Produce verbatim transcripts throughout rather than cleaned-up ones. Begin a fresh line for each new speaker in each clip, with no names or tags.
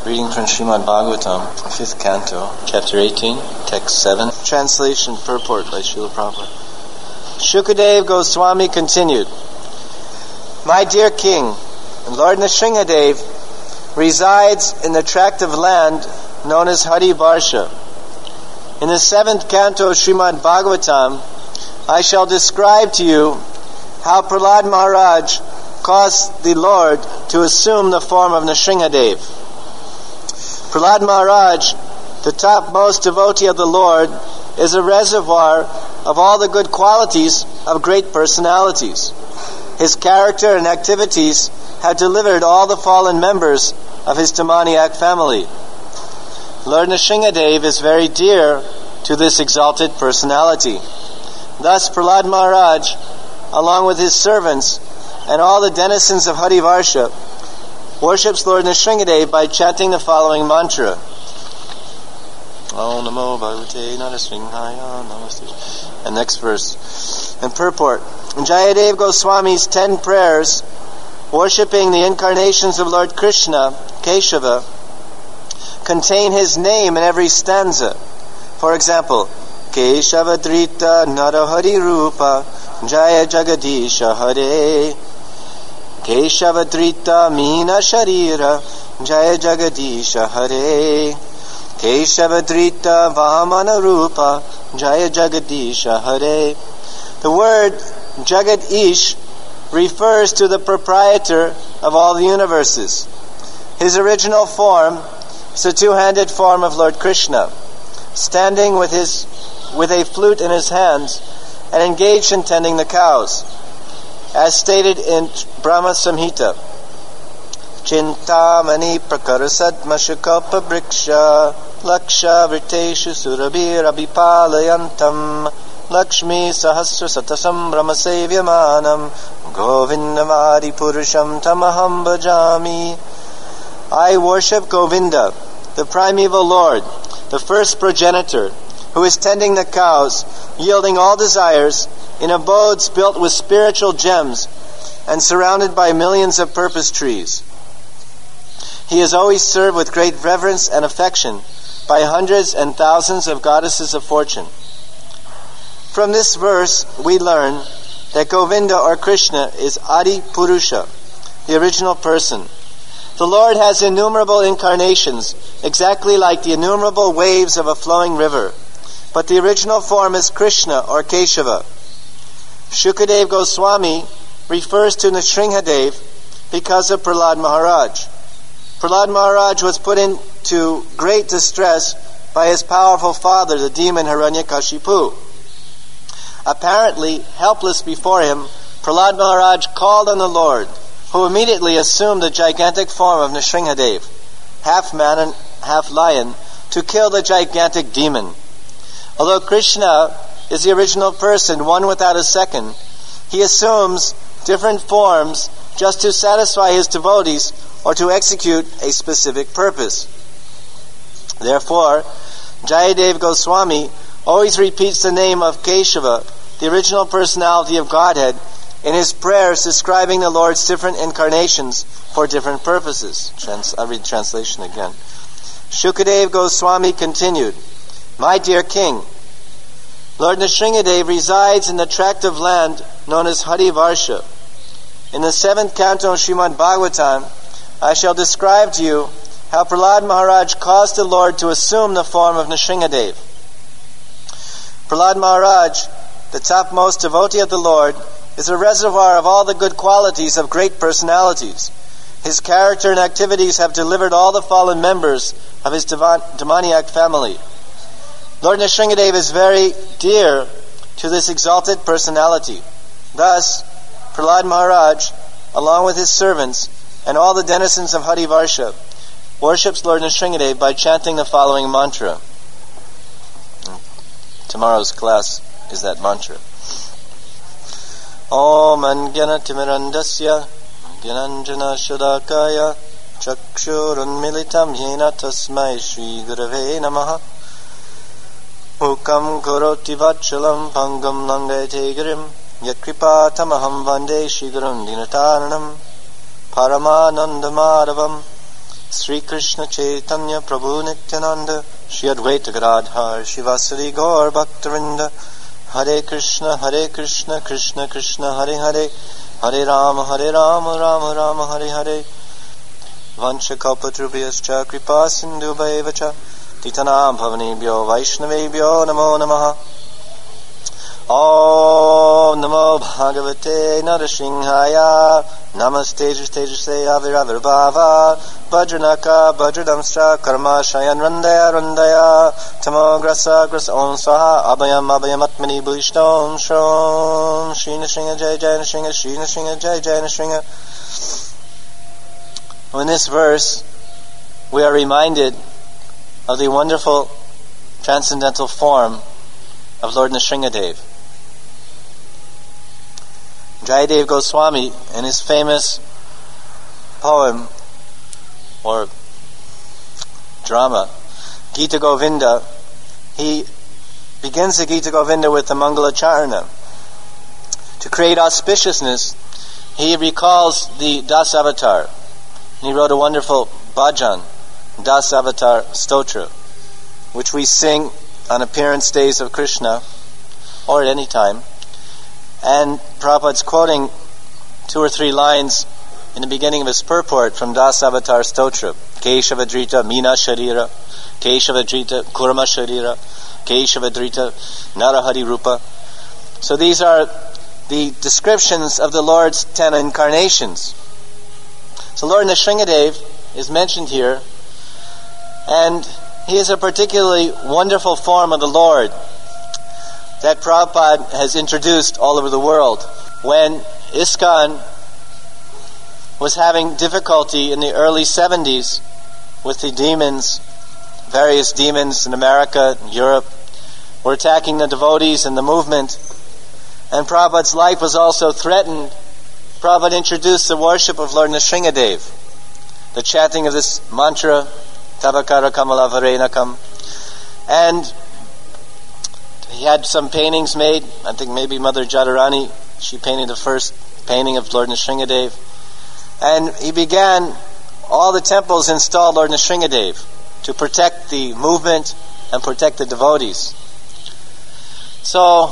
Reading from Srimad Bhagavatam, fifth canto, chapter eighteen, text seven. Translation purport by Srila Prabhupada. Shukadev Goswami continued, My dear king, Lord Nrsingadev resides in the tract of land known as Hari Varsha. In the seventh canto of Srimad Bhagavatam, I shall describe to you how Prahlad Maharaj caused the Lord to assume the form of Nrsingadev. Prahlad Maharaj, the topmost devotee of the Lord, is a reservoir of all the good qualities of great personalities. His character and activities have delivered all the fallen members of his demoniac family. Lord Nrsingadev is very dear to this exalted personality. Thus Prahlad Maharaj, along with his servants and all the denizens of Hari Varsha, worships Lord Nrsingadev by chanting the following mantra. Om Namo Bhagavate Narasringhaya Namaste. And next verse. And purport. Jayadev Goswami's ten prayers, worshipping the incarnations of Lord Krishna, Keshava, contain his name in every stanza. For example, Keshava Drita Narahari Rupa Jaya Jagadisha Hare Keshavadrita Meena Sharira Jaya Jagadisha Hare Keshavadrita Vamana Rupa Jaya Jagadisha Hare. The word Jagadish refers to the proprietor of all the universes. His original form is the two-handed form of Lord Krishna, standing with his with a flute in his hands and engaged in tending the cows, as stated in Brahma Samhita. Chintamani prakarasad mashukapa briksha laksha vriteshu surabir abhipalayantam lakshmi sahasra satasam brahmasevyamanam govindamadi purusham tamaham bhajami. I worship Govinda, the primeval Lord, the first progenitor, who is tending the cows, yielding all desires, in abodes built with spiritual gems and surrounded by millions of purpose trees. He is always served with great reverence and affection by hundreds and thousands of goddesses of fortune. From this verse, we learn that Govinda or Krishna is Adi Purusha, the original person. The Lord has innumerable incarnations, exactly like the innumerable waves of a flowing river. But the original form is Krishna or Keshava. Shukadev Goswami refers to Nrsingadev because of Prahlad Maharaj. Prahlad Maharaj was put into great distress by his powerful father, the demon Hiranyakashipu. Apparently helpless before him, Prahlad Maharaj called on the Lord, who immediately assumed the gigantic form of Nrsingadev, half man and half lion, to kill the gigantic demon. Although Krishna is the original person, one without a second, he assumes different forms just to satisfy his devotees or to execute a specific purpose. Therefore, Jayadev Goswami always repeats the name of Keshava, the original personality of Godhead, in his prayers describing the Lord's different incarnations for different purposes. Trans- I read translation again. Shukadev Goswami continued, My dear king, Lord Nrsingadev resides in the tract of land known as Hari Varsha. In the seventh canto of Srimad Bhagavatam, I shall describe to you how Prahlad Maharaj caused the Lord to assume the form of Nrsingadev. Prahlad Maharaj, the topmost devotee of the Lord, is a reservoir of all the good qualities of great personalities. His character and activities have delivered all the fallen members of his demoniac family. Lord Nrsingadev is very dear to this exalted personality. Thus, Prahlad Maharaj, along with his servants and all the denizens of Hari Varsha, worships Lord Nrsingadev by chanting the following mantra. Tomorrow's class is that mantra. Om Anjana Timirandasya Gyananjana Shadakaya Chakshurun Militam Yena Tasmai Shri Gurave Namaha Mukam Karoti Vachalam Pangam Langate Girim Yakripa Tamaham Vande Shri Gurum Dinataranam Paramanandamadavam Sri Krishna Chaitanya Prabhu Nityananda, Shri Advaita Gadadhar, Shivasari Gaur Bhaktavinda, Hare Krishna, Hare Krishna, Krishna Krishna, Hare Hare, Hare Rama, Hare Rama, Rama Rama, Hare Hare. Vanchakalpatrubhyascha kripa sindhubhaivacha titanam bhavanebhyo vaishnavebhyo namo namaha. Om Namo Bhagavate Narasimhaya. Namaste Tejase Aviravirbhava Vajranaka Vajradamstra Karma Shayan Randaya Randaya Tamograsa Grasa Om Swaha Abhayam Abhayam Atmani Bhishtam Shrom Shri Nrsinga Jai Jai Nrsinga Shri Nrsinga Jai Jai Nrsinga. In this verse we are reminded of the wonderful transcendental form of Lord Nrsingadev. Jayadev Goswami, in his famous poem or drama, Gita Govinda, he begins the Gita Govinda with the Mangalacharana. To create auspiciousness, he recalls the Das Avatar. He wrote a wonderful bhajan, Das Avatar Stotra, which we sing on appearance days of Krishna or at any time. And Prabhupada's quoting two or three lines in the beginning of his purport from Das Avatar Stotra. Keshavadrita Meena Sharira, Keshavadrita Kurma Sharira, Keshavadrita Narahari Rupa. So these are the descriptions of the Lord's ten incarnations. So Lord Nrsingadev is mentioned here, and he is a particularly wonderful form of the Lord that Prabhupada has introduced all over the world. When ISKCON was having difficulty in the early seventies with the demons, various demons in America and Europe were attacking the devotees and the movement, and Prabhupada's life was also threatened, Prabhupada introduced the worship of Lord Nrsingadev, the chanting of this mantra, Tabakara Kamala Varenakam, and he had some paintings made. I think maybe Mother Jadharani, she painted the first painting of Lord Nrsingadev. And he began, all the temples installed Lord Nrsingadev to protect the movement and protect the devotees. So,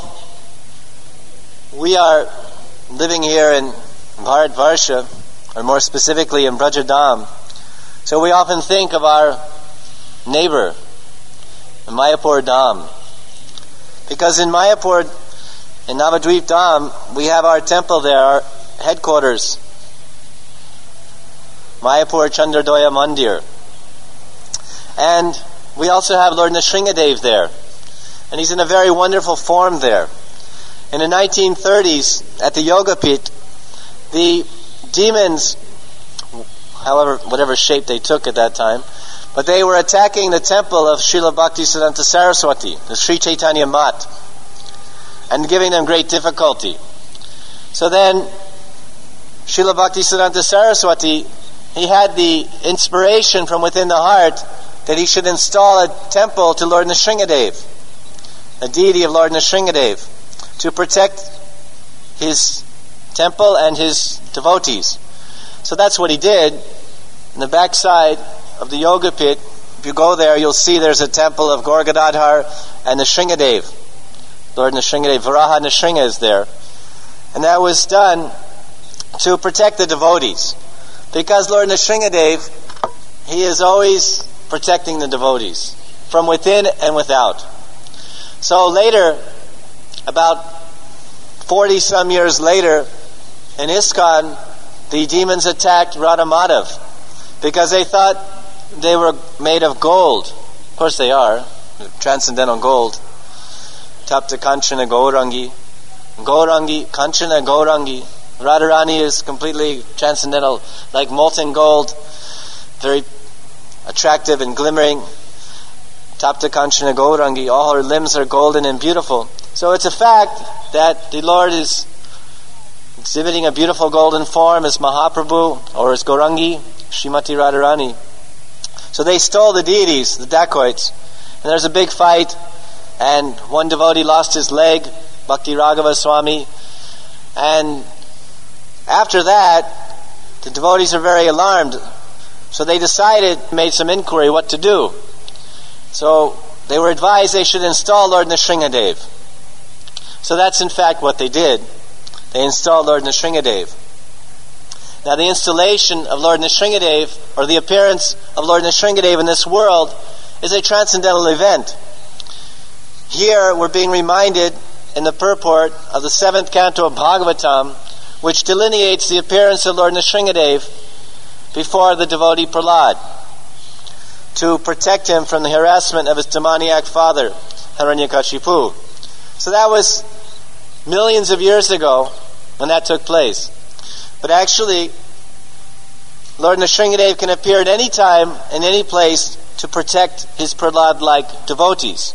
we are living here in Bharatvarsha, or more specifically in Brajadam. So we often think of our neighbor, Mayapur Dham. Because in Mayapur, in Navadvip Dham, we have our temple there, our headquarters, Mayapur Chandradoya Mandir. And we also have Lord Nrsingadev there. And he's in a very wonderful form there. In the nineteen thirties, at the Yoga Pit, the demons, however, whatever shape they took at that time, but they were attacking the temple of Srila Bhaktisiddhanta Saraswati, the Sri Chaitanya Mat, and giving them great difficulty. So then, Srila Bhaktisiddhanta Saraswati, he had the inspiration from within the heart that he should install a temple to Lord Nrsingadev, a deity of Lord Nrsingadev, to protect his temple and his devotees. So that's what he did. In the backside of the Yoga Pit, if you go there, you'll see there's a temple of Gaur Gadadhar and Nrsingadev. Lord Nrsingadev, Varaha Nrsinga is there. And that was done to protect the devotees. Because Lord Nrsingadev, he is always protecting the devotees, from within and without. So later, about forty some years later, in ISKCON, the demons attacked Radha Madhav because they thought they were made of gold. Of course they are, transcendental gold. Tapta Kanchana Gaurangi. Gaurangi, Kanchana Gaurangi. Radharani is completely transcendental, like molten gold, very attractive and glimmering. Tapta Kanchana Gaurangi, all her limbs are golden and beautiful. So it's a fact that the Lord is exhibiting a beautiful golden form as Mahaprabhu or as Gaurangi, Srimati Radharani. So they stole the deities, the dacoits, and there's a big fight, and one devotee lost his leg, Bhakti Raghava Swami, and after that, the devotees are very alarmed. So they decided, made some inquiry what to do. So they were advised they should install Lord Nrsingadev. So that's in fact what they did. They installed Lord Nrsingadev. Now the installation of Lord Nrsingadev, or the appearance of Lord Nrsingadev in this world, is a transcendental event. Here we're being reminded in the purport of the seventh canto of Bhagavatam, which delineates the appearance of Lord Nrsingadev before the devotee Prahlad, to protect him from the harassment of his demoniac father, Hiranyakashipu. So that was millions of years ago when that took place. But actually, Lord Nrsingadev can appear at any time, in any place, to protect his Prahlad-like devotees.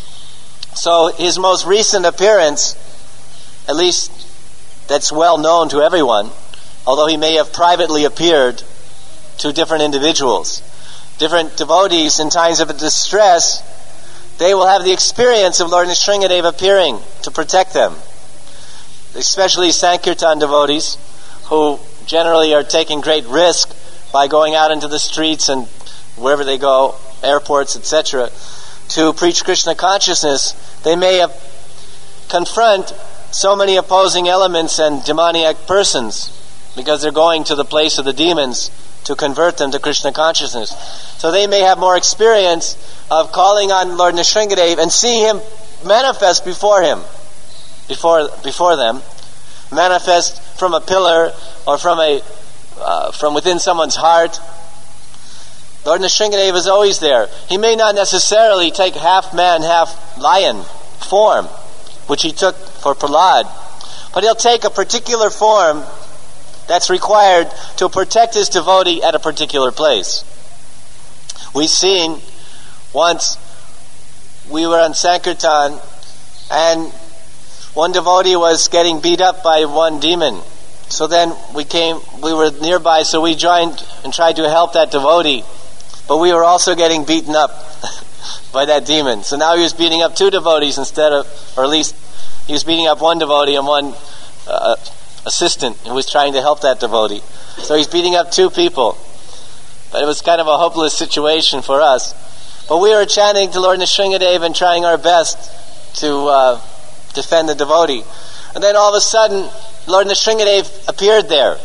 So his most recent appearance, at least that's well known to everyone, although he may have privately appeared to different individuals, different devotees in times of distress, they will have the experience of Lord Nrsingadev appearing to protect them. Especially Sankirtan devotees, who generally are taking great risk by going out into the streets and wherever they go, airports, et cetera, to preach Krishna consciousness. They may have confront so many opposing elements and demoniac persons because they're going to the place of the demons to convert them to Krishna consciousness. So they may have more experience of calling on Lord Nrsingadev and seeing him manifest before him, before before them, manifest from a pillar or from a uh, from within someone's heart. Lord Nrsingadev is always there. He may not necessarily take half man, half lion form, which he took for Prahlad, but he'll take a particular form that's required to protect his devotee at a particular place. We've seen once we were on Sankirtan and one devotee was getting beat up by one demon. So then we came, we were nearby, so we joined and tried to help that devotee, but we were also getting beaten up by that demon. So now he was beating up two devotees instead of, or at least he was beating up one devotee and one uh, assistant who was trying to help that devotee. So he's beating up two people. But it was kind of a hopeless situation for us. But we were chanting to Lord Nrsingadev and trying our best to uh, defend the devotee. And then all of a sudden, Lord Nrsingadev appeared there.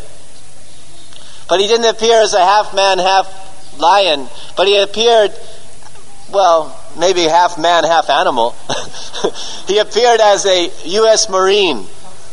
But he didn't appear as a half man, half lion, but he appeared, well, maybe half man, half animal. He appeared as a U S Marine.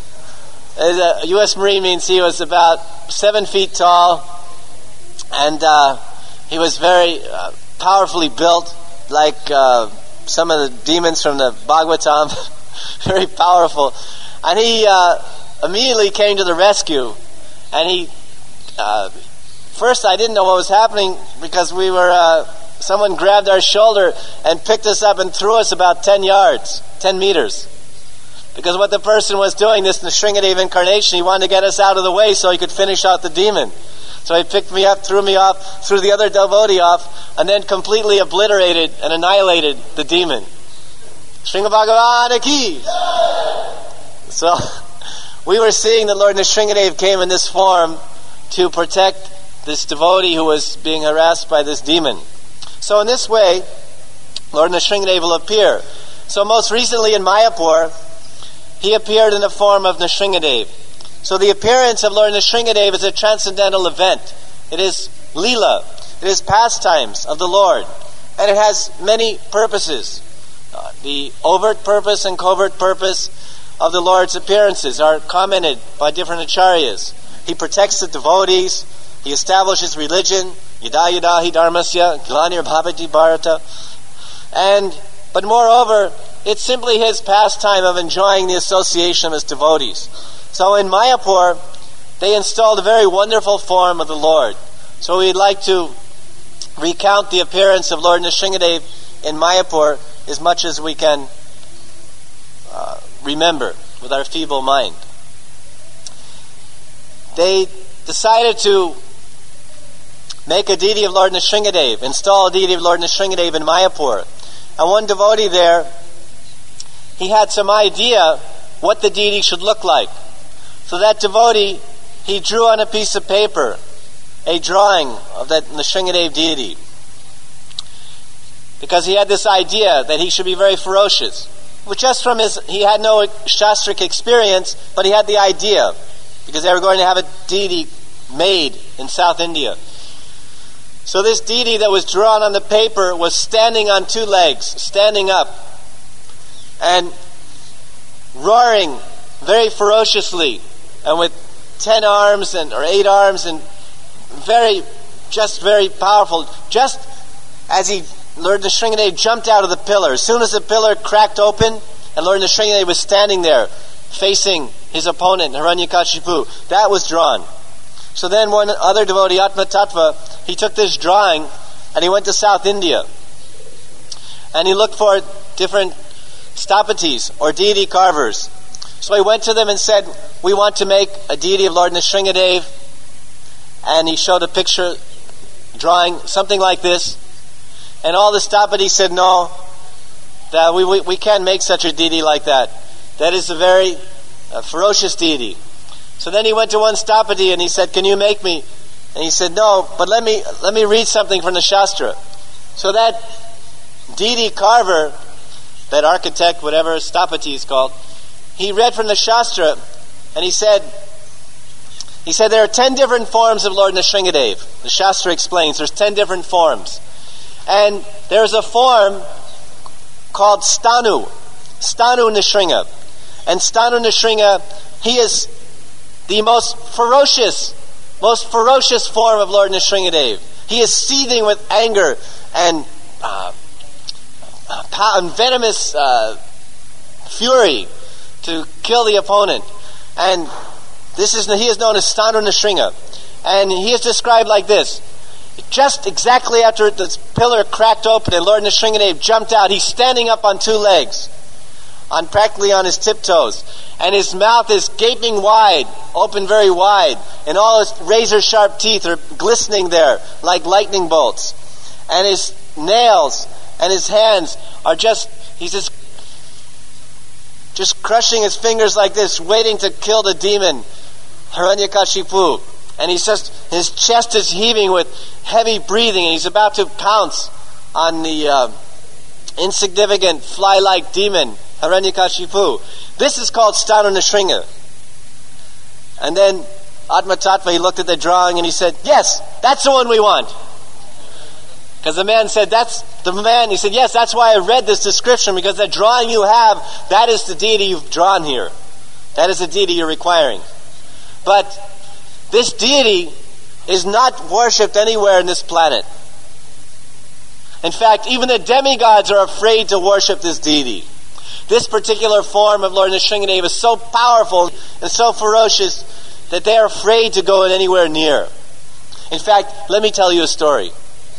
A U S Marine means he was about seven feet tall, and uh, he was very uh, powerfully built, like uh, some of the demons from the Bhagavatam, very powerful. And he uh, immediately came to the rescue, and he, uh, first I didn't know what was happening because we were, uh, someone grabbed our shoulder and picked us up and threw us about ten yards, ten meters. Because what the person was doing, this Nrsingadev incarnation, he wanted to get us out of the way so he could finish out the demon. So he picked me up, threw me off, threw the other devotee off, and then completely obliterated and annihilated the demon. Sringa Bhagavan ki! So we were seeing that Lord Nrsingadev came in this form to protect this devotee who was being harassed by this demon. So in this way, Lord Nrsingadev will appear. So most recently in Mayapur, he appeared in the form of Nrsingadev. So the appearance of Lord Nrsingadev is a transcendental event. It is Leela. It is pastimes of the Lord. And it has many purposes. Uh, the overt purpose and covert purpose of the Lord's appearances are commented by different acharyas. He protects the devotees. He establishes religion. Yada yada hi dharmasya glanir bhavati bharata. And, but moreover, it's simply his pastime of enjoying the association of his devotees. So in Mayapur, they installed a very wonderful form of the Lord. So we'd like to recount the appearance of Lord Nrsingadev in Mayapur as much as we can uh, remember with our feeble mind. They decided to make a deity of Lord Nrsingadev, install a deity of Lord Nrsingadev in Mayapur. And one devotee there, he had some idea what the deity should look like. So that devotee, he drew on a piece of paper a drawing of that Nrsingadev deity. Because he had this idea that he should be very ferocious. Which just from his, he had no Shastric experience, but he had the idea. Because they were going to have a deity made in South India. So this deity that was drawn on the paper was standing on two legs, standing up, and roaring very ferociously, and with ten arms and or eight arms, and very, just very powerful. Just as he, Lord Nrsingadev jumped out of the pillar. As soon as the pillar cracked open, and Lord Nrsingadev was standing there, facing his opponent, Hiranyakashipu, that was drawn. So then one other devotee, Atma Tattva, he took this drawing and he went to South India. And he looked for different stapatis or deity carvers. So he went to them and said, we want to make a deity of Lord Nrsingadev. And he showed a picture, drawing something like this. And all the stapatis said, no, that we, we, we can't make such a deity like that. That is a very uh, ferocious deity. So then he went to one stapati and he said, can you make me? And he said, no, but let me let me read something from the Shastra. So that deity carver, that architect, whatever stapati is called, he read from the Shastra and he said, he said there are ten different forms of Lord Nrsingadev. The Shastra explains there's ten different forms. And there's a form called Stanu, Stanu Nrsinga. And Stanu Nrsinga, he is the most ferocious, most ferocious form of Lord Nrsingadev. He is seething with anger and uh, uh, venomous uh, fury to kill the opponent. And this is he is known as Stanu Nrsinga. And he is described like this. Just exactly after the pillar cracked open and Lord Nrsingadev jumped out, he's standing up on two legs, on practically on his tiptoes, and his mouth is gaping wide, open very wide, and all his razor-sharp teeth are glistening there like lightning bolts, and his nails and his hands are just, he's just, just crushing his fingers like this, waiting to kill the demon, Hiranyakashipu. And he's just, his chest is heaving with heavy breathing, and he's about to pounce on the uh, insignificant fly-like demon, Hiranyakashipu. This is called Stanu Nrsinga. And then Atma Tattva, he looked at the drawing and he said, yes, that's the one we want. Because the man said, that's the man. He said, yes, that's why I read this description, because the drawing you have, that is the deity you've drawn here. That is the deity you're requiring. But this deity is not worshipped anywhere in this planet. In fact, even the demigods are afraid to worship this deity. This particular form of Lord Nrsingadev is so powerful and so ferocious that they are afraid to go anywhere near. In fact, let me tell you a story.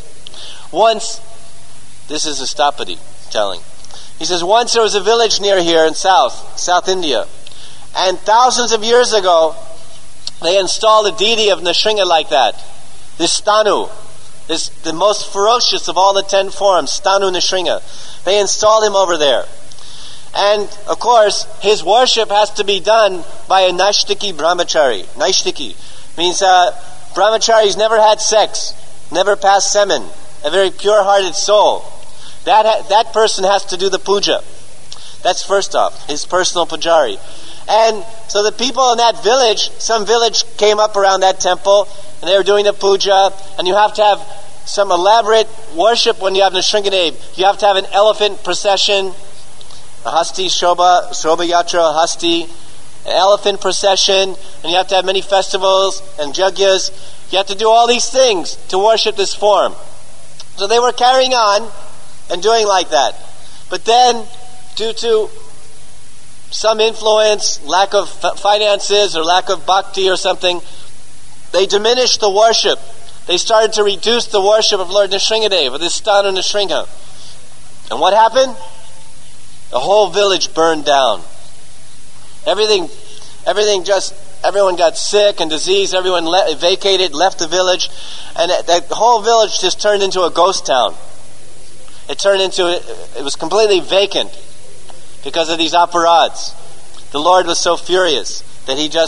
Once, this is a stapati telling. He says, once there was a village near here in South, South India. And thousands of years ago, they installed a deity of Nrsinga like that. This Stanu, this the most ferocious of all the ten forms, Stanu Nrsinga. They installed him over there. And, of course, his worship has to be done by a Naishtiki brahmachari. Naishtiki means uh, brahmacharis never had sex, never passed semen, a very pure-hearted soul. That ha- that person has to do the puja. That's first off, his personal pujari. And so the people in that village, some village came up around that temple, and they were doing the puja, and you have to have some elaborate worship when you have Nrsingadev. You have to have an elephant procession, a Hasti Shobha, Shobha Yatra, Hasti, an elephant procession, and you have to have many festivals and jagyas. You have to do all these things to worship this form. So they were carrying on and doing like that. But then, due to some influence, lack of finances or lack of bhakti or something, they diminished the worship. They started to reduce the worship of Lord Nrsingadev, of this Stanu Nrsinga. And what happened? The whole village burned down. Everything, everything just, everyone got sick and diseased. Everyone le- vacated, left the village. And that whole village just turned into a ghost town. It turned into, it was completely vacant because of these aparads. The Lord was so furious that he just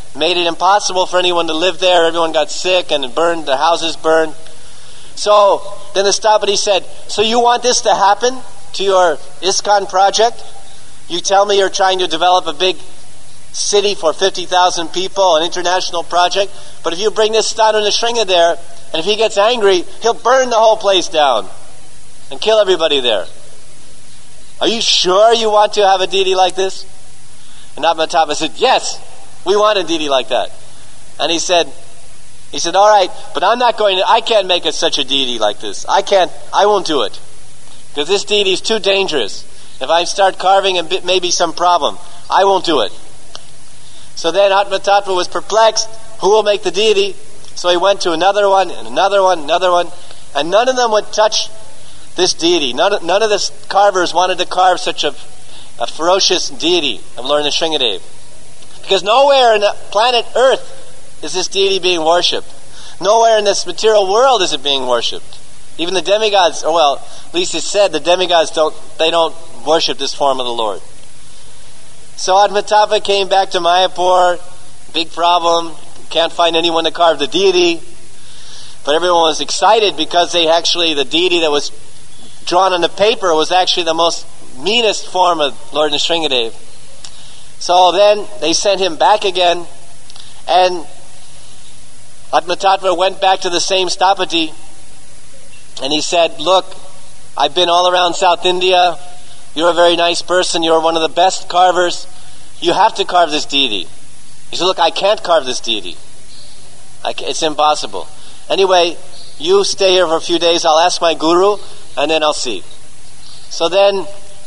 made it impossible for anyone to live there. Everyone got sick and it burned, the houses burned. So then the Stapati said, so you want this to happen to your ISKCON project? You tell me you're trying to develop a big city for fifty thousand people, an international project, but if you bring this Stanu Nrsinga there, and if he gets angry, he'll burn the whole place down and kill everybody there. Are you sure you want to have a deity like this? And Atmatapa said, yes, we want a deity like that. And he said, he said, all right, but I'm not going to, I can't make it such a deity like this. I can't, I won't do it. Because this deity is too dangerous. If I start carving and maybe some problem, I won't do it. So then Atmatattva was perplexed. Who will make the deity? So he went to another one, and another one, another one. And none of them would touch this deity. None, none of the carvers wanted to carve such a, a ferocious deity of Lord Nrsingadev. Because nowhere in the planet Earth is this deity being worshipped. Nowhere in this material world is it being worshipped. Even the demigods, or well, at least it's said the demigods don't, they don't worship this form of the Lord. So Atmatattva came back to Mayapur, big problem, can't find anyone to carve the deity. But everyone was excited because they actually, the deity that was drawn on the paper was actually the most meanest form of Lord Nrsingadev. So then they sent him back again, and Atmatattva went back to the same Stapati, and he said, look, I've been all around South India. You're a very nice person. You're one of the best carvers. You have to carve this deity. He said, look, I can't carve this deity. I can't, it's impossible. Anyway, you stay here for a few days. I'll ask my guru, and then I'll see. So then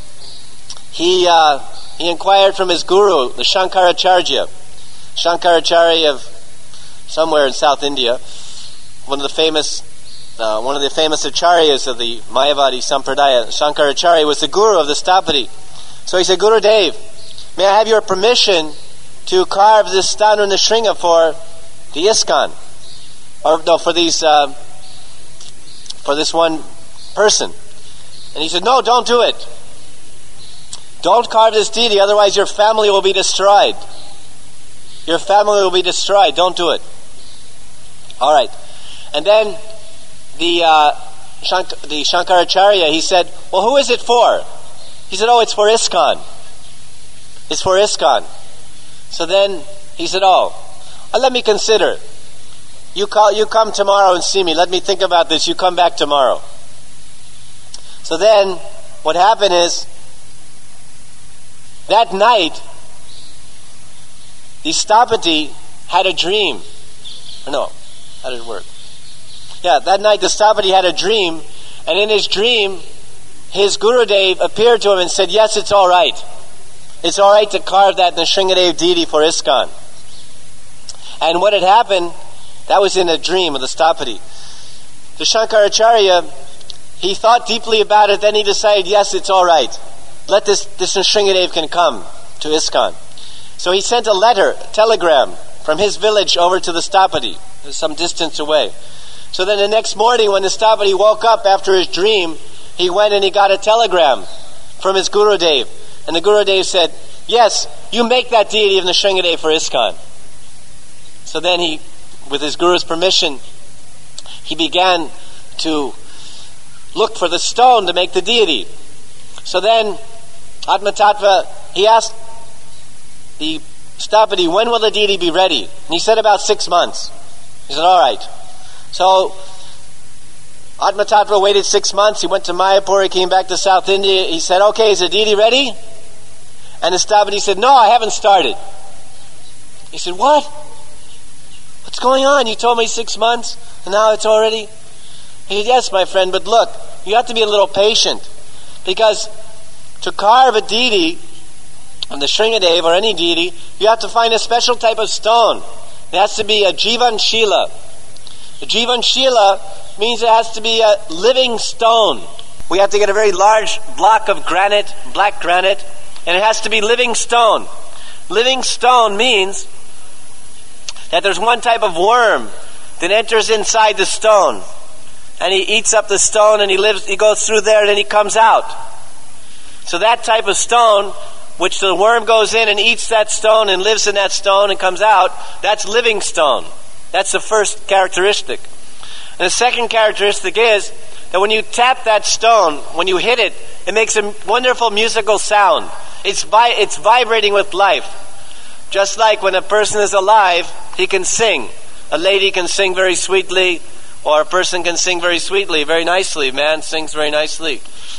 he uh, he inquired from his guru, the Shankaracharya. Shankaracharya of somewhere in South India, one of the famous Uh, one of the famous acharyas of the Mayavadi Sampradaya. Shankaracharya was the guru of the Stapati. So he said, Guru Dev, may I have your permission to carve this Stanu Nrsinga for the ISKCON? Or no, for these, uh, for this one person. And he said, no, don't do it. Don't carve this deity, otherwise your family will be destroyed. Your family will be destroyed. Don't do it. All right. And then The uh, Shank- the Shankaracharya, he said, well, who is it for? He said, oh, it's for ISKCON. It's for ISKCON. So then he said, oh, well, let me consider. You call, you come tomorrow and see me. Let me think about this. You come back tomorrow. So then what happened is, that night, the Stapati had a dream. Or no, how did it work? Yeah, that night the Stapati had a dream, and in his dream, his Gurudev appeared to him and said, yes, it's all right. It's all right to carve that Nrsingadev deity for ISKCON. And what had happened, that was in a dream of the Stapati. The Shankaracharya, he thought deeply about it, then he decided, yes, it's all right. Let this, this Nrsingadev can come to ISKCON. So he sent a letter, a telegram, from his village over to the Stapati, some distance away. So then the next morning when the Stapati woke up after his dream, he went and he got a telegram from his Gurudev. And the Gurudev said, yes, you make that deity of Nrsingadev for ISKCON. So then he, with his Guru's permission, he began to look for the stone to make the deity. So then Atmatattva, he asked the Stapati, when will the deity be ready? And he said about six months. He said, all right. So Atmatattva waited six months. He went to Mayapur. He came back to South India. He said, okay, is the deity ready? And the Stapati said, no, I haven't started. He said, what? What's going on? You told me six months and now it's already... He said, yes, my friend, but look, you have to be a little patient, because to carve a deity of the Nrsingadev or any deity, you have to find a special type of stone. It has to be a Jivan Shila. The Jivan Shila means it has to be a living stone. We have to get a very large block of granite, black granite, and it has to be living stone. Living stone means that there's one type of worm that enters inside the stone, and he eats up the stone, and he lives. He goes through there, and then he comes out. So that type of stone which the worm goes in and eats that stone and lives in that stone and comes out, that's living stone. That's the first characteristic. And the second characteristic is that when you tap that stone, when you hit it, it makes a wonderful musical sound. It's vi- it's vibrating with life. Just like when a person is alive, he can sing. A lady can sing very sweetly, or a person can sing very sweetly, very nicely. A man sings very nicely.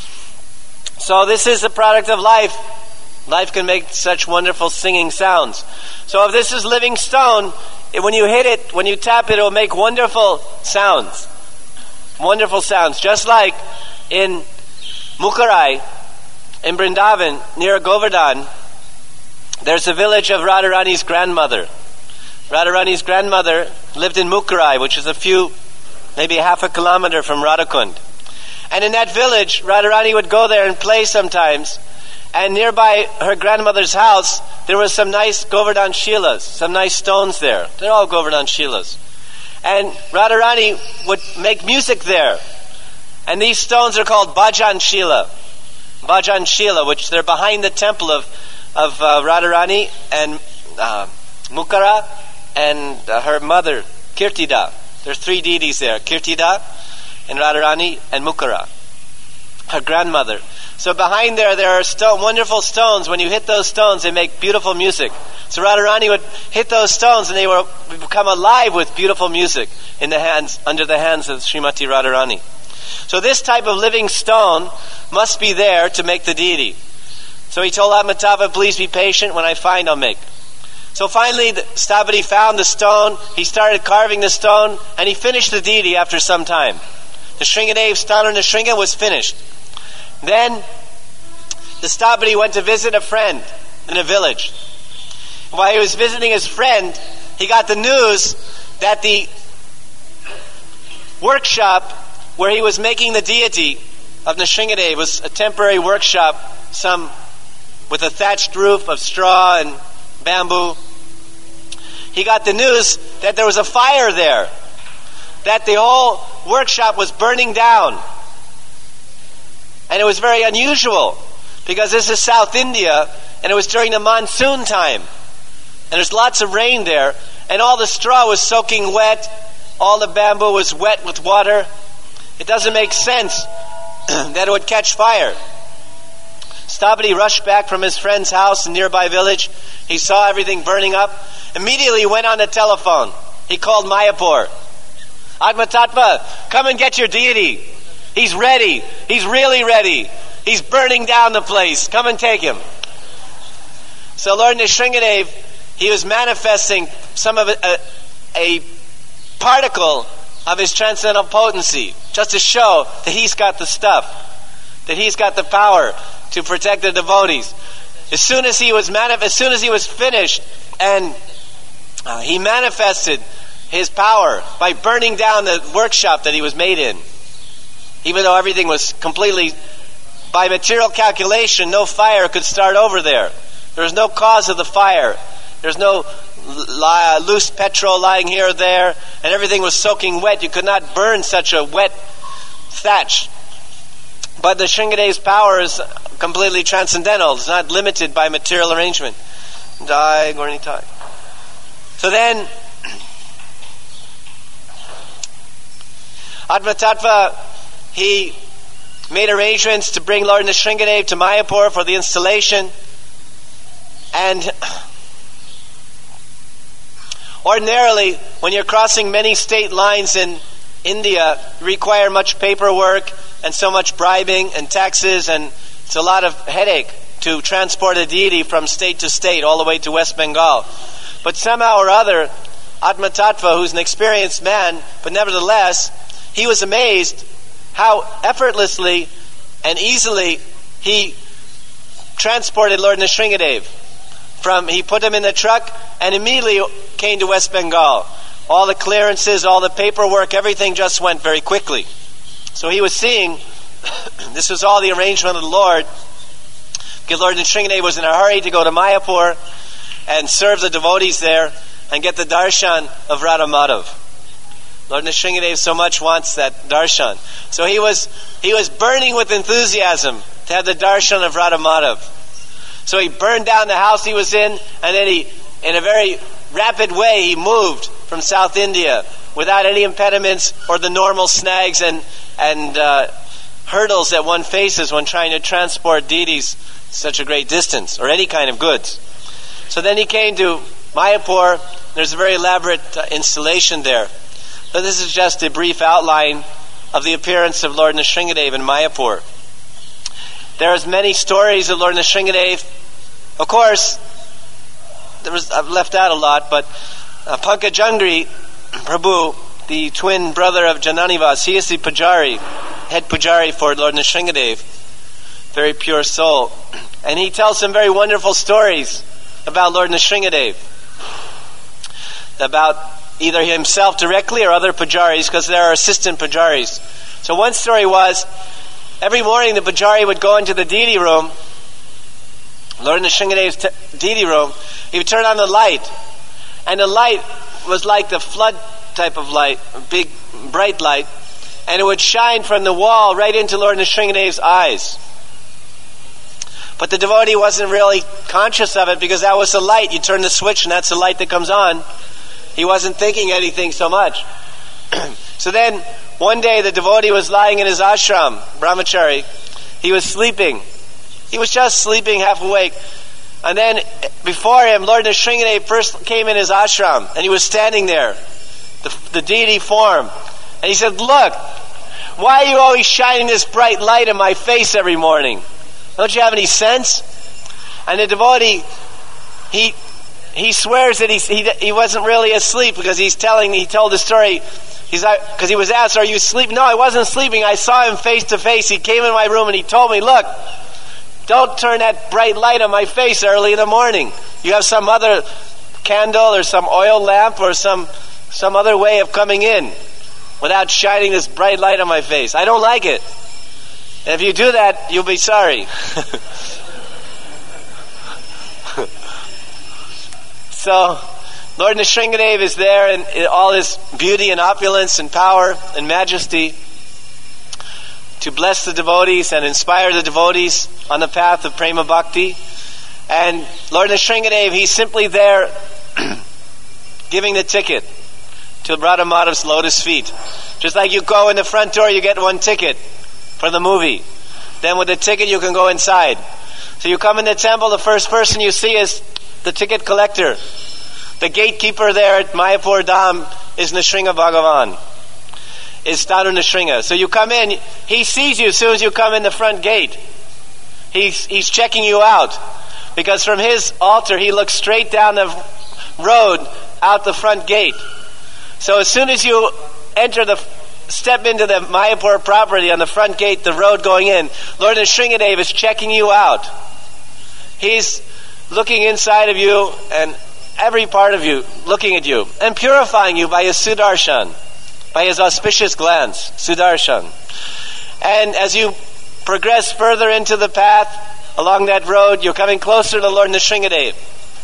So this is the product of life. Life can make such wonderful singing sounds. So if this is living stone, when you hit it, when you tap it, it will make wonderful sounds. Wonderful sounds. Just like in Mukharai, in Vrindavan, near Govardhan, there's a village of Radharani's grandmother. Radharani's grandmother lived in Mukharai, which is a few, maybe half a kilometer from Radhakund. And in that village, Radharani would go there and play sometimes. And nearby her grandmother's house, there was some nice Govardhan Shilas, some nice stones there. They're all Govardhan Shilas. And Radharani would make music there. And these stones are called Bhajan Shila. Bhajan Shila, which they're behind the temple of, of uh, Radharani and uh, Mukhara and uh, her mother, Kirtida. There's three deities there, Kirtida and Radharani and Mukhara, her grandmother. So behind there, there are stone, wonderful stones. When you hit those stones, they make beautiful music. So Radharani would hit those stones and they would become alive with beautiful music in the hands, under the hands of Srimati Radharani. So this type of living stone must be there to make the deity. So he told Atmatava, please be patient. When I find, I'll make. So finally, the Stavati found the stone. He started carving the stone and he finished the deity after some time. The Shringadev Stana Nrsimha was finished. Then the Stavati went to visit a friend in a village. While he was visiting his friend, he got the news that the workshop where he was making the deity of Nrsimhadev was a temporary workshop, some with a thatched roof of straw and bamboo. He got the news that there was a fire there, that the whole workshop was burning down. And it was very unusual because this is South India and it was during the monsoon time. And there's lots of rain there and all the straw was soaking wet. All the bamboo was wet with water. It doesn't make sense that it would catch fire. Stavati rushed back from his friend's house in a nearby village. He saw everything burning up. Immediately he went on the telephone. He called Mayapur. Atmatattva, come and get your deity. He's ready. He's really ready. He's burning down the place. Come and take him. So Lord Nrsimhadev, he was manifesting some of a, a, a particle of his transcendental potency, just to show that he's got the stuff, that he's got the power to protect the devotees. As soon as he was manif- as soon as he was finished, and uh, he manifested his power by burning down the workshop that he was made in. Even though everything was completely, by material calculation, no fire could start over there. There was no cause of the fire. There's no li- loose petrol lying here or there, and everything was soaking wet. You could not burn such a wet thatch. But the Shringadev's power is completely transcendental. It's not limited by material arrangement. Dai Gornitai. So then, Atmatattva, he made arrangements to bring Lord Nrsimhadev to Mayapur for the installation. And ordinarily, when you're crossing many state lines in India, you require much paperwork and so much bribing and taxes, and it's a lot of headache to transport a deity from state to state all the way to West Bengal. But somehow or other, Atmatattva, who's an experienced man, but nevertheless, he was amazed how effortlessly and easily he transported Lord Nrsimhadev. From he put him in the truck and immediately came to West Bengal. All the clearances, all the paperwork, everything just went very quickly. So he was seeing, this was all the arrangement of the Lord, because Lord Nrsimhadev was in a hurry to go to Mayapur and serve the devotees there and get the darshan of Radha Madhav. Lord Nrsimhadev so much wants that darshan. So he was he was burning with enthusiasm to have the darshan of Radha Madhav. So he burned down the house he was in, and then he, in a very rapid way, he moved from South India without any impediments or the normal snags and, and uh, hurdles that one faces when trying to transport deities such a great distance, or any kind of goods. So then he came to Mayapur. There's a very elaborate uh, installation there. But this is just a brief outline of the appearance of Lord Nrsingadev in Mayapur. There's many stories of Lord Nrsingadev. Of course, there was, I've left out a lot, but uh, Pankajangri Prabhu, the twin brother of Jananivas, he is the Pujari, head Pujari for Lord Nrsingadev. Very pure soul. And he tells some very wonderful stories about Lord Nrsingadev. About either himself directly or other Pujaris, because there are assistant Pujaris. So one story was, every morning the Pujari would go into the deity room, Lord Nrsingadev's t- deity room, he would turn on the light. And the light was like the flood type of light, a big, bright light, and it would shine from the wall right into Lord Nrsingadev's eyes. But the devotee wasn't really conscious of it, because that was the light. You turn the switch and that's the light that comes on. He wasn't thinking anything so much. So then, one day the devotee was lying in his ashram, brahmachari. He was sleeping. He was just sleeping, half awake. And then, before him, Lord Nrsingadev first came in his ashram, and he was standing there, the, the deity form. And he said, "Look, why are you always shining this bright light in my face every morning? Don't you have any sense?" And the devotee, he he swears that he he, he wasn't really asleep, because he's telling, he told the story, he's because he was asked, "Are you sleeping?" "No, I wasn't sleeping. I saw him face to face. He came in my room and he told me, 'Look, don't turn that bright light on my face early in the morning. You have some other candle or some oil lamp or some some other way of coming in without shining this bright light on my face. I don't like it. And if you do that, you'll be sorry.'" So, Lord Nrsingadev is there in, in all his beauty and opulence and power and majesty to bless the devotees and inspire the devotees on the path of Prema Bhakti. And Lord Nrsingadev, he's simply there giving the ticket to Radha Madhav's lotus feet. Just like you go in the front door, you get one ticket for the movie. Then with the ticket you can go inside. So you come in the temple, the first person you see is the ticket collector. The gatekeeper there at Mayapur Dham is Nrsinga Bhagavan, is Tanu Nrsinga. So you come in, he sees you as soon as you come in the front gate. He's, he's checking you out, because from his altar he looks straight down the road out the front gate. So as soon as you enter the step into the Mayapur property on the front gate, the road going in, Lord Nrsingadev is checking you out. He's looking inside of you and every part of you, looking at you and purifying you by his sudarshan, by his auspicious glance, sudarshan. And as you progress further into the path along that road, you're coming closer to Lord Nrsingadev.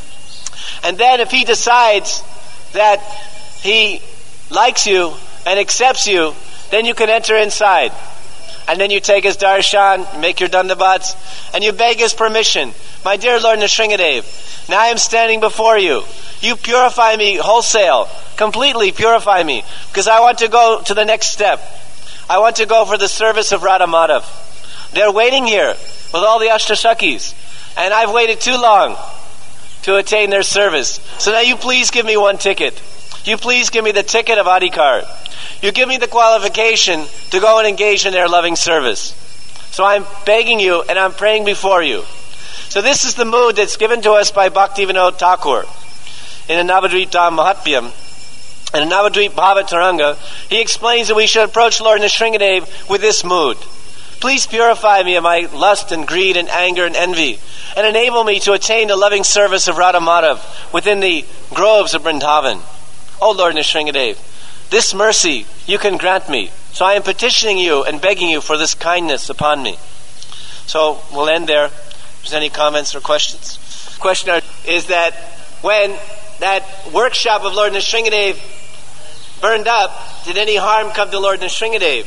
And then if he decides that he likes you and accepts you, then you can enter inside. And then you take his darshan, make your dandavats, and you beg his permission. "My dear Lord Nrsingadev, now I am standing before you. You purify me wholesale, completely purify me, because I want to go to the next step. I want to go for the service of Radha Madhav. They're waiting here with all the Ashtashakis, and I've waited too long to attain their service. So now you please give me one ticket. You please give me the ticket of Adhikar. You give me the qualification to go and engage in their loving service. So I'm begging you and I'm praying before you." So this is the mood that's given to us by Bhaktivinoda Thakur in the Navadvip Dham Mahatmyam. In the Navadvip Bhava Taranga, he explains that we should approach Lord Nrsingadev with this mood. "Please purify me of my lust and greed and anger and envy, and enable me to attain the loving service of Radha Madhav within the groves of Vrindavan. Oh Lord Nrsingadev, this mercy you can grant me. So I am petitioning you and begging you for this kindness upon me." So we'll end there. If there's any comments or questions. Question is that when that workshop of Lord Nrsingadev burned up, did any harm come to Lord Nrsingadev?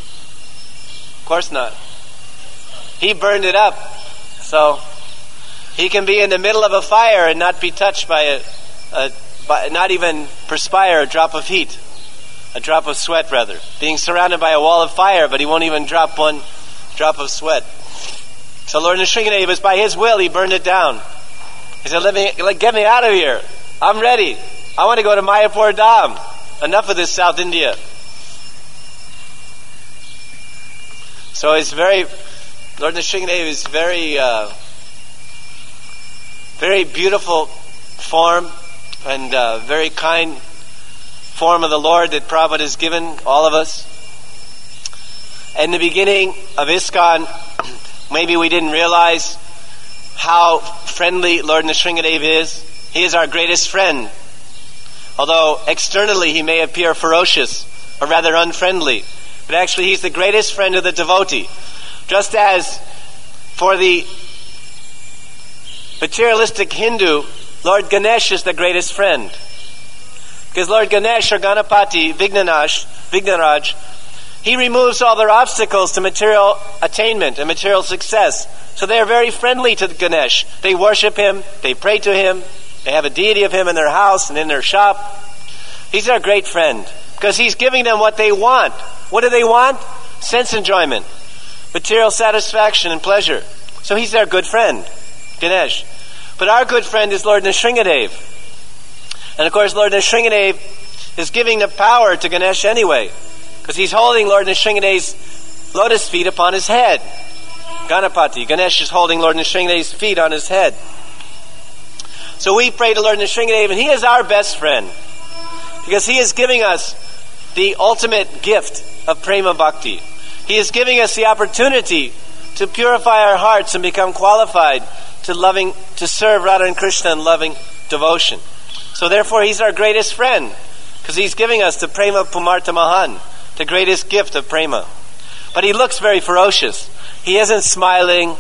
Of course not. He burned it up. So He can be in the middle of a fire and not be touched by a, a by, not even perspire a drop of heat, a drop of sweat rather. Being surrounded by a wall of fire, but he won't even drop one drop of sweat. So Lord Nrsingadev, was by his will, he burned it down. He said, let me, like, get me out of here. I'm ready. I want to go to Mayapur Dham. Enough of this South India. So it's very, Lord Nrsingadev is very, uh, very beautiful form and uh, very kind form of the Lord that Prabhupada has given all of us. In the beginning of ISKCON, maybe we didn't realize how friendly Lord Nrsingadev is. He is our greatest friend. Although externally he may appear ferocious or rather unfriendly, but actually he's the greatest friend of the devotee. Just as for the materialistic Hindu, Lord Ganesh is the greatest friend. Because Lord Ganesh or Ganapati, Vignanash, Vignaraj, he removes all their obstacles to material attainment and material success. So they are very friendly to Ganesh. They worship him, they pray to him, they have a deity of him in their house and in their shop. He's our great friend because he's giving them what they want. What do they want? Sense enjoyment, material satisfaction and pleasure. So he's their good friend, Ganesh. But our good friend is Lord Nrsingadev. And of course Lord Nrsingadev is giving the power to Ganesh anyway, because he's holding Lord Nrsingadev's lotus feet upon his head. Ganapati, Ganesh is holding Lord Nrsingadev's feet on his head. So we pray to Lord Nrsingadev, and he is our best friend, because he is giving us the ultimate gift of Prema Bhakti. He is giving us the opportunity to purify our hearts and become qualified to loving, to serve Radha and Krishna in loving devotion. So therefore he's our greatest friend, because he's giving us the Prema Pumarta Mahan, the greatest gift of Prema. But he looks very ferocious. He isn't smiling,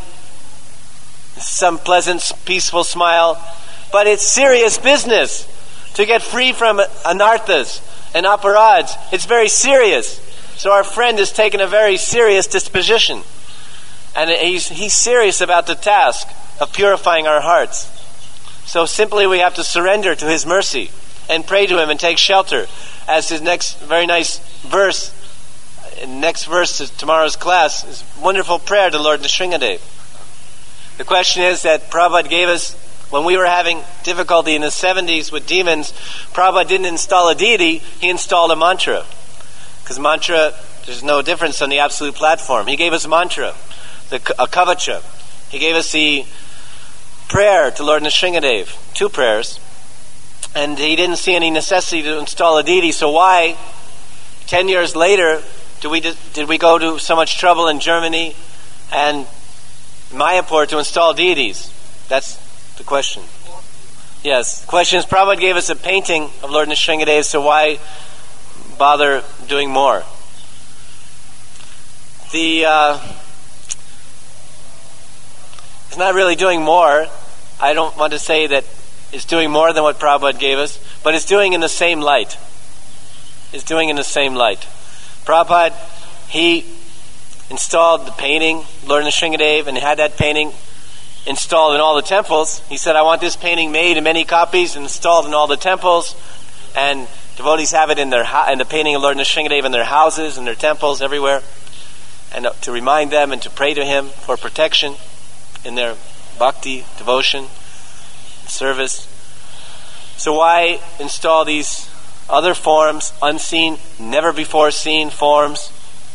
some pleasant, peaceful smile, but it's serious business to get free from anarthas and aparads. It's very serious. So our friend has taken a very serious disposition. And he's, he's serious about the task of purifying our hearts. So simply we have to surrender to his mercy and pray to him and take shelter. As his next very nice verse, next verse to tomorrow's class, is wonderful prayer to Lord Nrsingadev. The question is that Prabhupada gave us, when we were having difficulty in the seventies with demons, Prabhupada didn't install a deity, he installed a mantra. Because mantra, there's no difference on the absolute platform. He gave us mantra, the, a kavacha. He gave us the prayer to Lord Nrsingadev, two prayers. And he didn't see any necessity to install a deity, so why, ten years later, do we, did we go to so much trouble in Germany and Mayapur to install deities? That's the question. Yes, the question is, Prabhupada gave us a painting of Lord Nrsingadev, so why bother doing more? The uh, it's not really doing more. I don't want to say that it's doing more than what Prabhupada gave us, but it's doing in the same light. It's doing in the same light. Prabhupada, he installed the painting, Lord Nrsingadev, and had that painting installed in all the temples. He said, I want this painting made in many copies and installed in all the temples, and devotees have it in their ho- in the painting of Lord Nrsingadev in their houses, in their temples, everywhere, and uh, to remind them and to pray to him for protection in their bhakti, devotion, service. So why install these other forms, unseen, never before seen forms?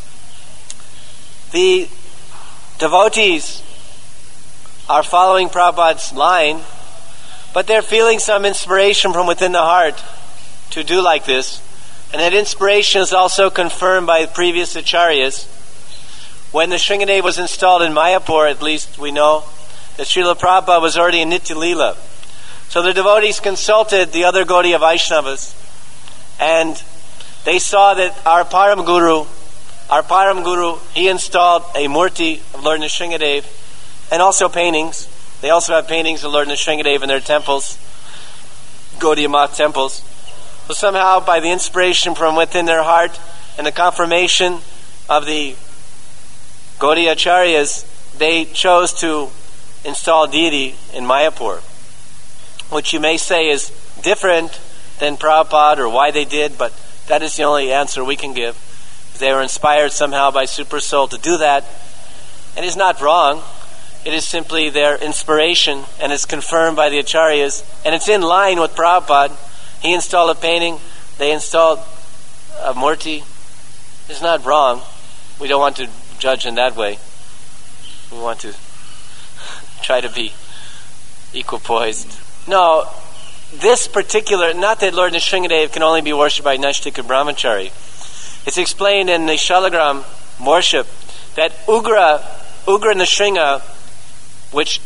The devotees are following Prabhupada's line, but they're feeling some inspiration from within the heart to do like this. And that inspiration is also confirmed by previous acharyas. When the Nrsingadev was installed in Mayapur, at least we know that Srila Prabhupada was already in Nitya Leela. So the devotees consulted the other Gaudiya Vaishnavas, and they saw that our Param Guru, our Param Guru, he installed a murti of Lord Nrsingadev, and also paintings. They also have paintings of Lord Nrsingadev in their temples, Gaudiya Math temples. So somehow, by the inspiration from within their heart and the confirmation of the Gaudiya Acharyas, they chose to installed deity in Mayapur, which you may say is different than Prabhupada or why they did, but that is the only answer we can give. They were inspired somehow by Super Soul to do that. And it's not wrong. It is simply their inspiration, and it's confirmed by the Acharyas, and it's in line with Prabhupada. He installed a painting, they installed a murti. It's not wrong. We don't want to judge in that way. We want to try to be equipoised. No, this particular, not that Lord Nrsingadev can only be worshipped by Naishtika Brahmachari. It's explained in the Shalagram worship that Ugra, Ugra Nrsinga, which,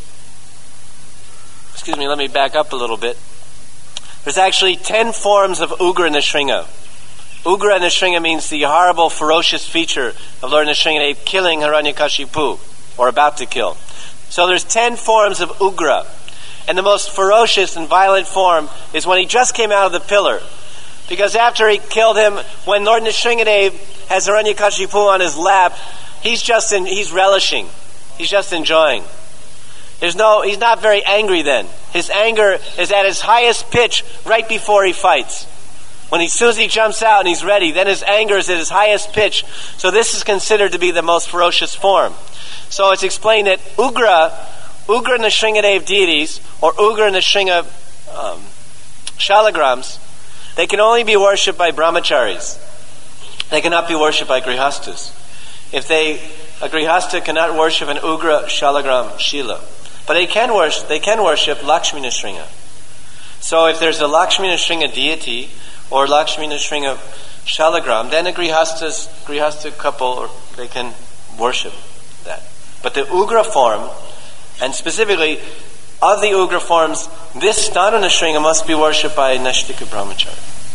excuse me, let me back up a little bit. There's actually ten forms of Ugra Nrsinga. Ugra Nrsinga means the horrible, ferocious feature of Lord Nrsingadev killing Hiranyakashipu, or about to kill. So there's ten forms of Ugra. And the most ferocious and violent form is when he just came out of the pillar. Because after he killed him, when Lord Nrsingadev has Hiranyakashipu on his lap, he's just in, he's relishing. He's just enjoying. There's no, he's not very angry then. His anger is at its highest pitch right before he fights. When he, as soon as he jumps out and he's ready, then his anger is at its highest pitch. So this is considered to be the most ferocious form. So it's explained that Ugra, Ugra Nrsingadev deities, or Ugra Nrsinga um, Shalagrams, they can only be worshipped by brahmacharis. They cannot be worshipped by grihastas. If they, a grihasta cannot worship an Ugra Shalagram Shila. But they can worship, they can worship Lakshmi Nrsinga. So if there's a Lakshmi Nrsinga deity, or Lakshmi Nrsinga Shalagram, then a grihastas, grihasta couple, or they can worship that. But the Ugra form, and specifically of the Ugra forms, this Stana Nrsinga must be worshipped by Naishtika Brahmachari.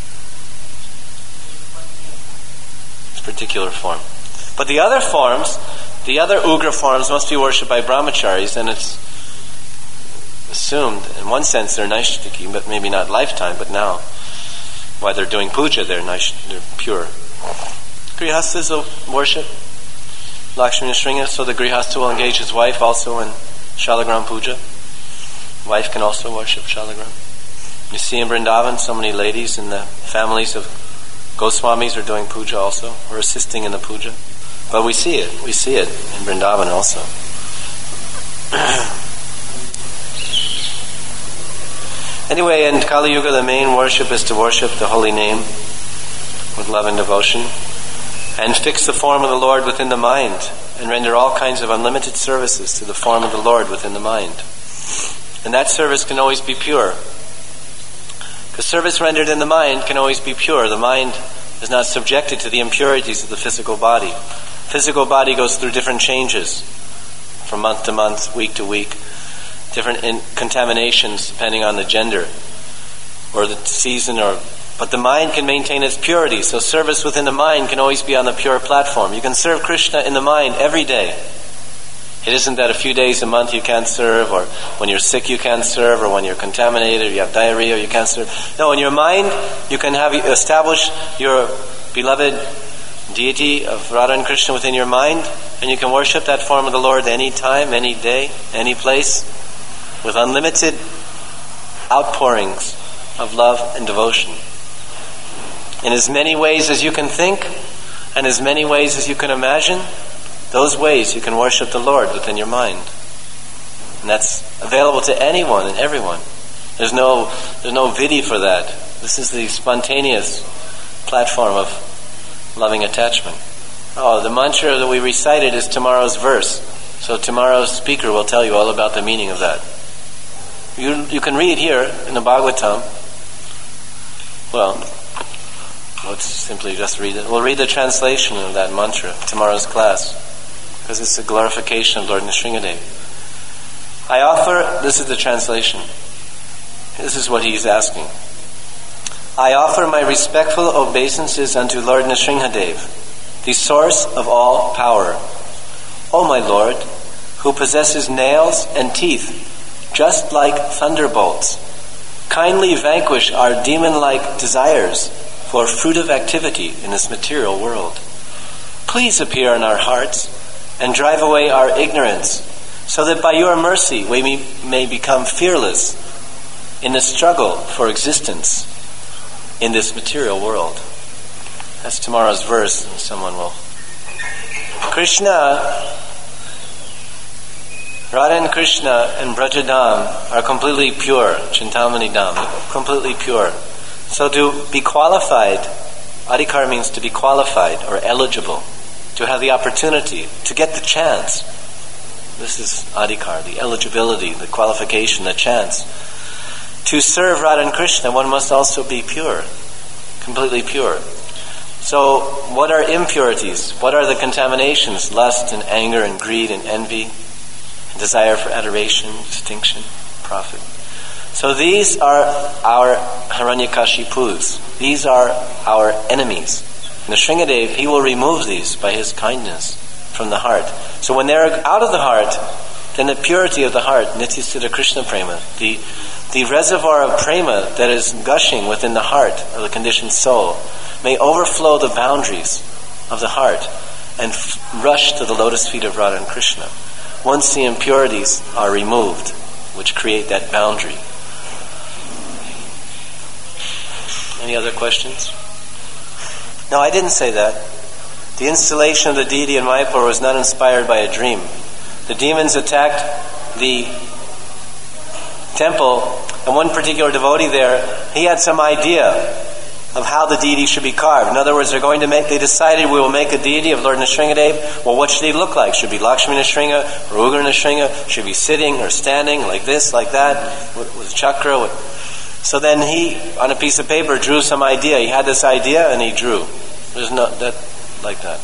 This particular form. But the other forms, the other Ugra forms must be worshipped by Brahmacharis, and it's assumed, in one sense they're Naishtiki, but maybe not lifetime, but now, while they're doing puja, they're, nice, they're pure. Grihastas will worship Lakshmi Nrsinga, so the Grihasta will engage his wife also in Shalagram puja. Wife can also worship Shalagram. You see in Vrindavan, so many ladies in the families of Goswamis are doing puja also, or assisting in the puja. But we see it. We see it in Vrindavan also. Anyway, in Kali Yuga, the main worship is to worship the holy name with love and devotion, and fix the form of the Lord within the mind, and render all kinds of unlimited services to the form of the Lord within the mind. And that service can always be pure. Because service rendered in the mind can always be pure. The mind is not subjected to the impurities of the physical body. Physical body goes through different changes from month to month, week to week, different in- contaminations depending on the gender or the season, or but the mind can maintain its purity. So service within the mind can always be on the pure platform. You can serve Krishna in the mind every day. It isn't that a few days a month you can't serve, or when you're sick you can't serve, or when you're contaminated, or you have diarrhea, you can't serve. No, in your mind you can have establish your beloved deity of Radha and Krishna within your mind, and you can worship that form of the Lord any time, any day, any place, with unlimited outpourings of love and devotion. In as many ways as you can think, and as many ways as you can imagine, those ways you can worship the Lord within your mind. And that's available to anyone and everyone. There's no there's no vidi for that. This is the spontaneous platform of loving attachment. Oh, the mantra that we recited is tomorrow's verse. So tomorrow's speaker will tell you all about the meaning of that. You you can read here in the Bhagavatam. Well, let's simply just read it. We'll read the translation of that mantra, tomorrow's class, because it's a glorification of Lord Nrsingadev. I offer, this is the translation. This is what he's asking. I offer my respectful obeisances unto Lord Nrsingadev, the source of all power. O my Lord, who possesses nails and teeth, just like thunderbolts, kindly vanquish our demon-like desires for fruitive activity in this material world. Please appear in our hearts and drive away our ignorance, so that by your mercy we may, may become fearless in the struggle for existence in this material world. That's tomorrow's verse, and someone will. Krishna, Radha and Krishna and Brajadam are completely pure, Chintamani Dham, completely pure. So to be qualified, adhikar means to be qualified or eligible, to have the opportunity, to get the chance. This is adhikar, the eligibility, the qualification, the chance. To serve Radha and Krishna, one must also be pure, completely pure. So, what are impurities? What are the contaminations? Lust and anger and greed and envy, and desire for adoration, distinction, profit. So these are our Hiranyakashipus. These are our enemies. And the Shringadev, he will remove these by his kindness from the heart. So when they're out of the heart, then the purity of the heart, Nityasiddha Krishna Prema, the, the reservoir of prema that is gushing within the heart of the conditioned soul, may overflow the boundaries of the heart and f- rush to the lotus feet of Radha and Krishna. Once the impurities are removed, which create that boundary. Any other questions? No, I didn't say that. The installation of the deity in Mayapur was not inspired by a dream. The demons attacked the temple, and one particular devotee there, he had some idea of how the deity should be carved. In other words, they're going to make, they decided we will make a deity of Lord Nrsingadev. Well, what should he look like? Should be Lakshmi Nrsinga or Ugra Nrsinga? Should be sitting or standing like this, like that, with, with chakra? With... So then he, on a piece of paper, drew some idea. He had this idea and he drew. There's no, that, like that.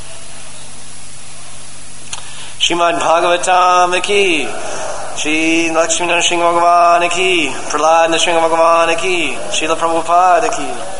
Srimad Bhagavatam ki, Shri Lakshmi Nrsinga Bhagavan ki, Prahlad Nrsinga Bhagavan ki, Srila Prabhupada ki.